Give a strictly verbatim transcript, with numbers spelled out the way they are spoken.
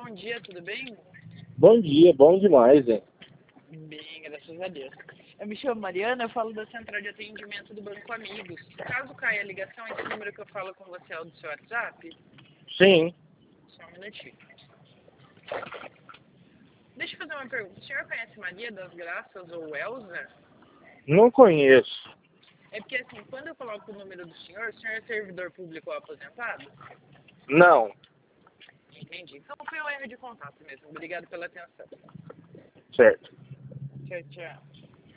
bom dia, tudo bem? Bom dia, bom demais, hein? Bem, graças a Deus. Eu me chamo Mariana, eu falo da central de atendimento do Banco Amigos. Caso caia a ligação, esse número que eu falo com você é o do seu WhatsApp? Sim. Só um minutinho. Deixa eu fazer uma pergunta. O senhor conhece Maria das Graças ou Elza? Não conheço. É porque assim, quando eu coloco o número do senhor, o senhor é servidor público ou aposentado? Não. Entendi. Então foi um erro de contato mesmo. Obrigado pela atenção. Certo. Tchau, tchau.